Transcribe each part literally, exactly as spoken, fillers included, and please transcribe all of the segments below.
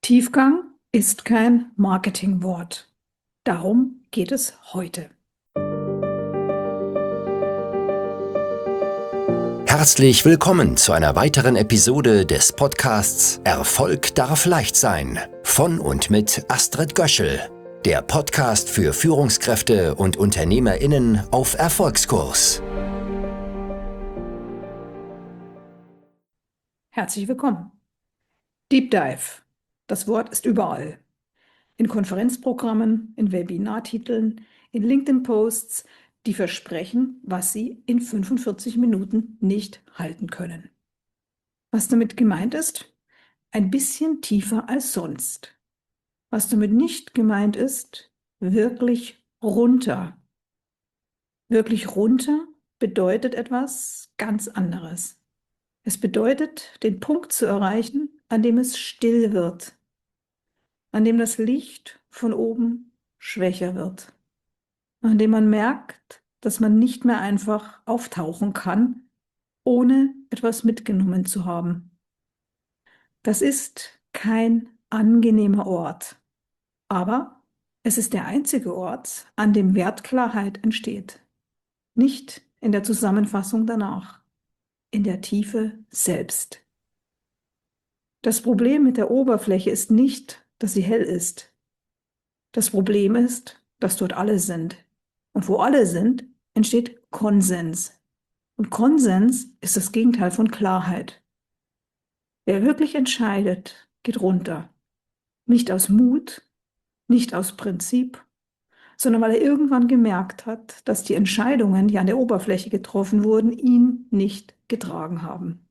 Tiefgang ist kein Marketingwort. Darum geht es heute. Herzlich willkommen zu einer weiteren Episode des Podcasts Erfolg darf leicht sein von und mit Astrid Göschel, der Podcast für Führungskräfte und UnternehmerInnen auf Erfolgskurs. Herzlich willkommen. Deep Dive. Das Wort ist überall. In Konferenzprogrammen, in Webinartiteln, in LinkedIn-Posts, die versprechen, was sie in fünfundvierzig Minuten nicht halten können. Was damit gemeint ist? Ein bisschen tiefer als sonst. Was damit nicht gemeint ist, wirklich runter. Wirklich runter bedeutet etwas ganz anderes. Es bedeutet, den Punkt zu erreichen, an dem es still wird, an dem das Licht von oben schwächer wird, an dem man merkt, dass man nicht mehr einfach auftauchen kann, ohne etwas mitgenommen zu haben. Das ist kein angenehmer Ort, aber es ist der einzige Ort, an dem Wertklarheit entsteht. Nicht in der Zusammenfassung danach, in der Tiefe selbst. Das Problem mit der Oberfläche ist nicht, dass sie hell ist. Das Problem ist, dass dort alle sind. Und wo alle sind, entsteht Konsens. Und Konsens ist das Gegenteil von Klarheit. Wer wirklich entscheidet, geht runter. Nicht aus Mut, nicht aus Prinzip, sondern weil er irgendwann gemerkt hat, dass die Entscheidungen, die an der Oberfläche getroffen wurden, ihn nicht getragen haben.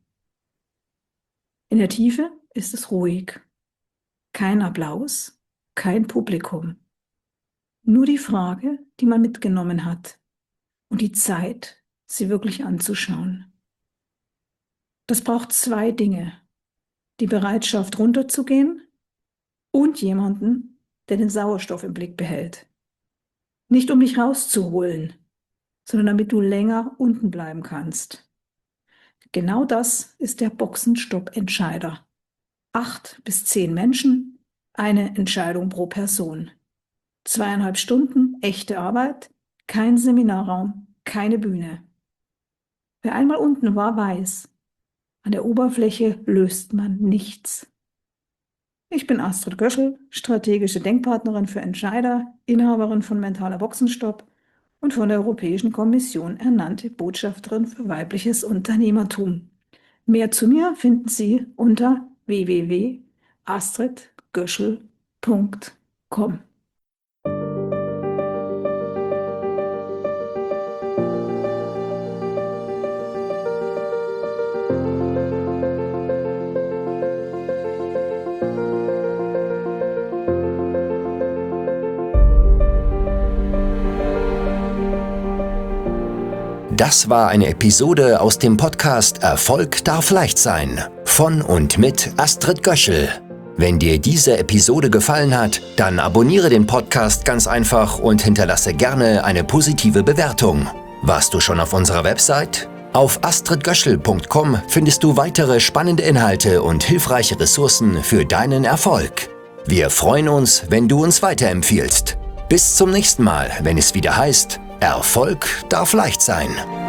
In der Tiefe ist es ruhig. Kein Applaus, kein Publikum. Nur die Frage, die man mitgenommen hat und die Zeit, sie wirklich anzuschauen. Das braucht zwei Dinge. Die Bereitschaft, runterzugehen und jemanden, der den Sauerstoff im Blick behält. Nicht um dich rauszuholen, sondern damit du länger unten bleiben kannst. Genau das ist der Boxenstopp-Entscheider. Acht bis zehn Menschen, eine Entscheidung pro Person. Zweieinhalb Stunden echte Arbeit, kein Seminarraum, keine Bühne. Wer einmal unten war, weiß, an der Oberfläche löst man nichts. Ich bin Astrid Göschel, strategische Denkpartnerin für Entscheider, Inhaberin von Mentaler Boxenstopp und von der Europäischen Kommission ernannte Botschafterin für weibliches Unternehmertum. Mehr zu mir finden Sie unter w w w punkt astrid göschel punkt com. Das war eine Episode aus dem Podcast Erfolg darf leicht sein von und mit Astrid Göschel. Wenn dir diese Episode gefallen hat, dann abonniere den Podcast ganz einfach und hinterlasse gerne eine positive Bewertung. Warst du schon auf unserer Website? Auf astrid göschel punkt com findest du weitere spannende Inhalte und hilfreiche Ressourcen für deinen Erfolg. Wir freuen uns, wenn du uns weiterempfiehlst. Bis zum nächsten Mal, wenn es wieder heißt, Erfolg darf leicht sein.